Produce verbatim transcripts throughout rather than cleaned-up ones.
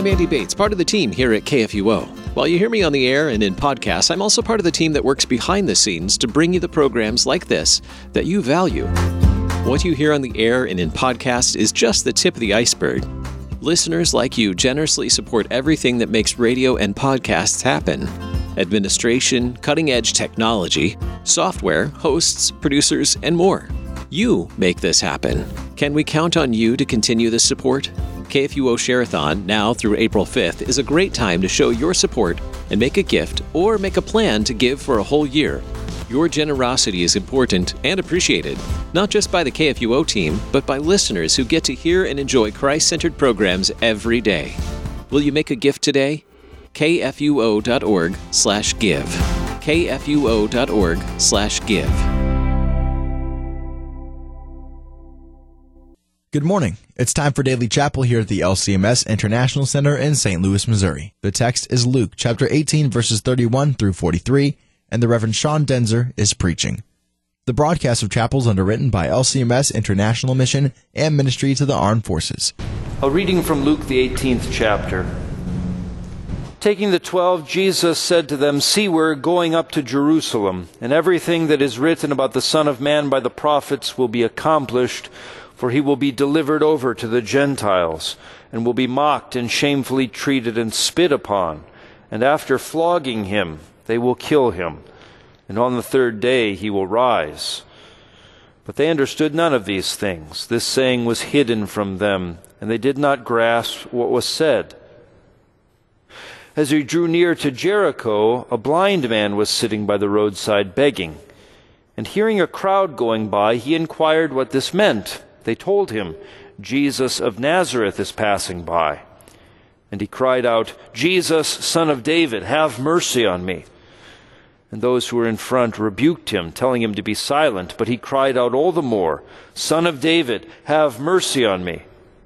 I'm Andy Bates, part of the team here at K F U O. While you hear me on the air and in podcasts, I'm also part of the team that works behind the scenes to bring you the programs like this that you value. What you hear on the air and in podcasts is just the tip of the iceberg. Listeners like you generously support everything that makes radio and podcasts happen. Administration, cutting-edge technology, software, hosts, producers, and more. You make this happen. Can we count on you to continue this support? K F U O Share-a-thon, now through April fifth, is a great time to show your support and make a gift or make a plan to give for a whole year. Your generosity is important and appreciated, not just by the K F U O team, but by listeners who get to hear and enjoy Christ-centered programs every day. Will you make a gift today? K F U O dot org slash give. K F U O dot org slash give. Good morning. It's time for Daily Chapel here at the L C M S International Center in Saint Louis, Missouri. The text is Luke chapter eighteen, verses thirty-one through forty-three, and the Reverend Sean Denzer is preaching. The broadcast of chapel is underwritten by L C M S International Mission and Ministry to the Armed Forces. A reading from Luke, the eighteenth chapter. Taking the twelve, Jesus said to them, "See, we're going up to Jerusalem, and everything that is written about the Son of Man by the prophets will be accomplished, for he will be delivered over to the Gentiles, and will be mocked and shamefully treated and spit upon. And after flogging him, they will kill him. And on the third day he will rise." But they understood none of these things. This saying was hidden from them, and they did not grasp what was said. As he drew near to Jericho, a blind man was sitting by the roadside begging. And hearing a crowd going by, he inquired what this meant. They told him, "Jesus of Nazareth is passing by." And he cried out, "Jesus, Son of David, have mercy on me." And those who were in front rebuked him, telling him to be silent. But he cried out all the more, "Son of David, have mercy on me."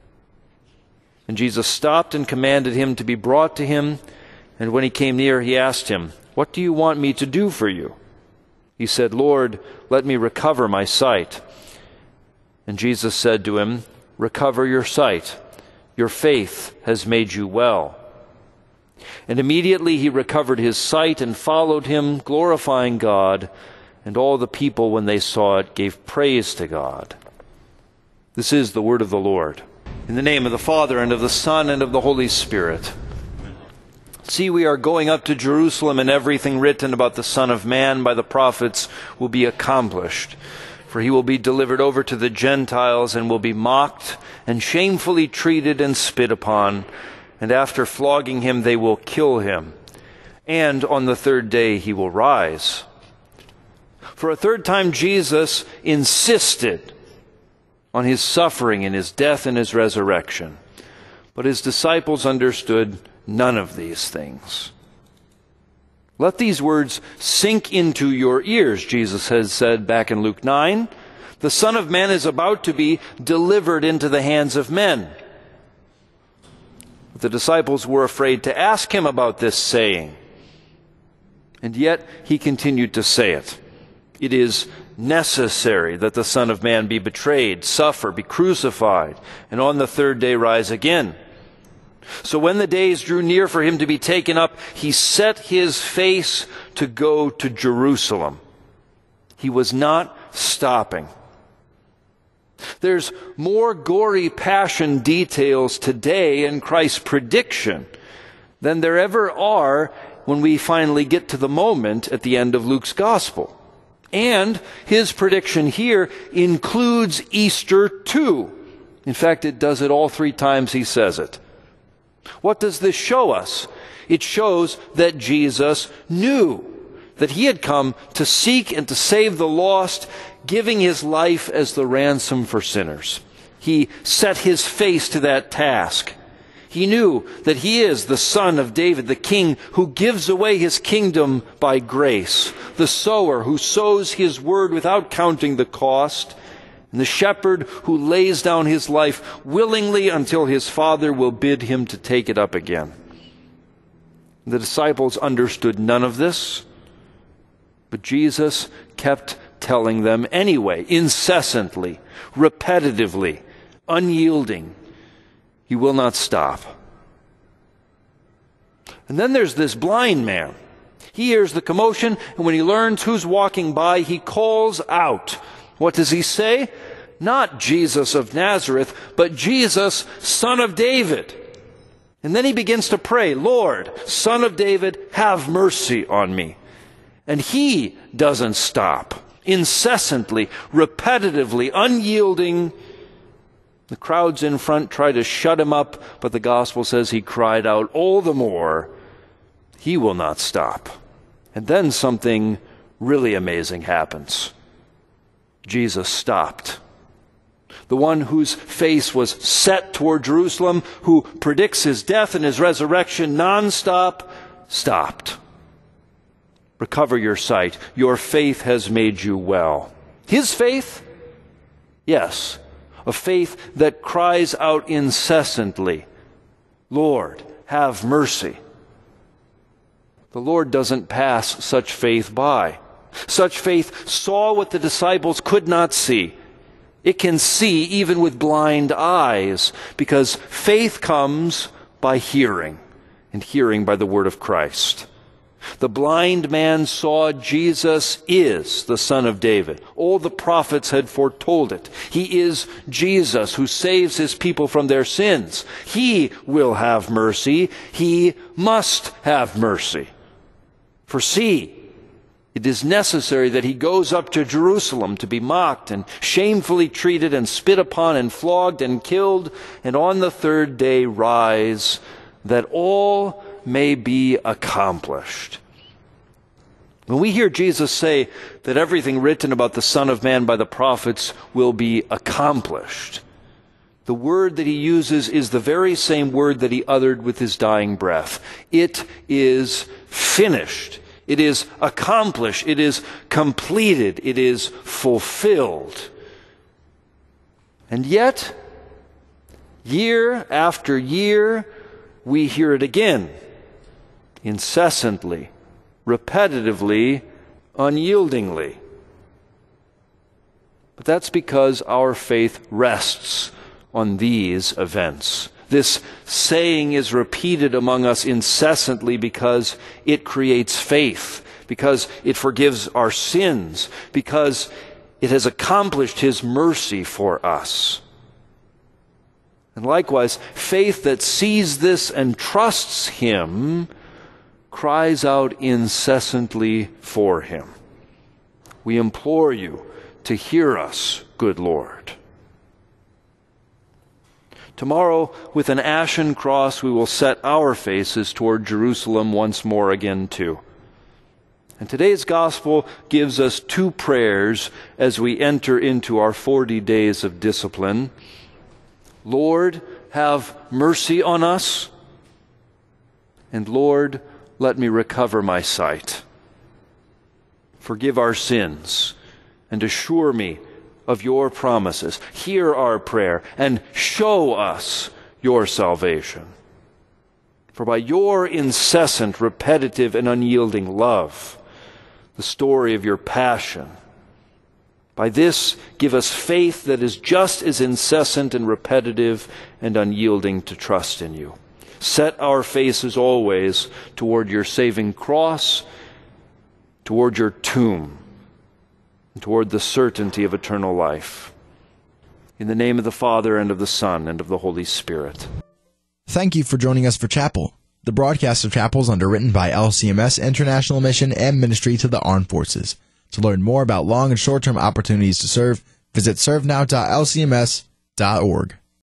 And Jesus stopped and commanded him to be brought to him. And when he came near, he asked him, "What do you want me to do for you?" He said, "Lord, let me recover my sight." And Jesus said to him, "Recover your sight. Your faith has made you well." And immediately he recovered his sight and followed him, glorifying God. And all the people, when they saw it, gave praise to God. This is the word of the Lord. In the name of the Father, and of the Son, and of the Holy Spirit. See, we are going up to Jerusalem, and everything written about the Son of Man by the prophets will be accomplished. For he will be delivered over to the Gentiles, and will be mocked, and shamefully treated, and spit upon. And after flogging him, they will kill him. And on the third day he will rise. For a third time Jesus insisted on his suffering and his death and his resurrection. But his disciples understood none of these things. Let these words sink into your ears, Jesus has said back in Luke nine. The Son of Man is about to be delivered into the hands of men. But the disciples were afraid to ask him about this saying. And yet he continued to say it. It is necessary that the Son of Man be betrayed, suffer, be crucified, and on the third day rise again. So when the days drew near for him to be taken up, he set his face to go to Jerusalem. He was not stopping. There's more gory passion details today in Christ's prediction than there ever are when we finally get to the moment at the end of Luke's gospel. And his prediction here includes Easter too. In fact, it does it all three times he says it. What does this show us? It shows that Jesus knew that he had come to seek and to save the lost, giving his life as the ransom for sinners. He set his face to that task. He knew that he is the Son of David, the King who gives away his kingdom by grace, the sower who sows his word without counting the cost, and the shepherd who lays down his life willingly until his Father will bid him to take it up again. The disciples understood none of this, but Jesus kept telling them anyway, incessantly, repetitively, unyielding. He will not stop. And then there's this blind man. He hears the commotion, and when he learns who's walking by, he calls out. What does he say? Not Jesus of Nazareth, but Jesus, Son of David. And then he begins to pray, Lord, Son of David, have mercy on me. And he doesn't stop. Incessantly, repetitively, unyielding. The crowds in front try to shut him up, but the gospel says he cried out all the more. He will not stop. And then something really amazing happens. Jesus stopped. The one whose face was set toward Jerusalem, who predicts his death and his resurrection nonstop, stopped. Recover your sight. Your faith has made you well. His faith? Yes, a faith that cries out incessantly, Lord, have mercy. The Lord doesn't pass such faith by. Such faith saw what the disciples could not see. It can see even with blind eyes, because faith comes by hearing, and hearing by the word of Christ. The blind man saw Jesus is the Son of David. All the prophets had foretold it. He is Jesus who saves his people from their sins. He will have mercy. He must have mercy. For see, it is necessary that he goes up to Jerusalem to be mocked and shamefully treated and spit upon and flogged and killed, and on the third day rise, that all may be accomplished. When we hear Jesus say that everything written about the Son of Man by the prophets will be accomplished, the word that he uses is the very same word that he uttered with his dying breath. It is finished. It is accomplished. It is completed. It is fulfilled. And yet, year after year, we hear it again, incessantly, repetitively, unyieldingly. But that's because our faith rests on these events. This saying is repeated among us incessantly because it creates faith, because it forgives our sins, because it has accomplished his mercy for us. And likewise, faith that sees this and trusts him cries out incessantly for him. We implore you to hear us, good Lord. Tomorrow, with an ashen cross, we will set our faces toward Jerusalem once more again too. And today's gospel gives us two prayers as we enter into our forty days of discipline. Lord, have mercy on us. And Lord, let me recover my sight. Forgive our sins and assure me of your promises. Hear our prayer and show us your salvation. For by your incessant, repetitive, and unyielding love, the story of your passion, by this give us faith that is just as incessant and repetitive and unyielding to trust in you. Set our faces always toward your saving cross, toward your tomb, and toward the certainty of eternal life. In the name of the Father, and of the Son, and of the Holy Spirit. Thank you for joining us for Chapel. The broadcast of Chapel is underwritten by L C M S International Mission and Ministry to the Armed Forces. To learn more about long and short-term opportunities to serve, visit serve now dot l c m s dot org.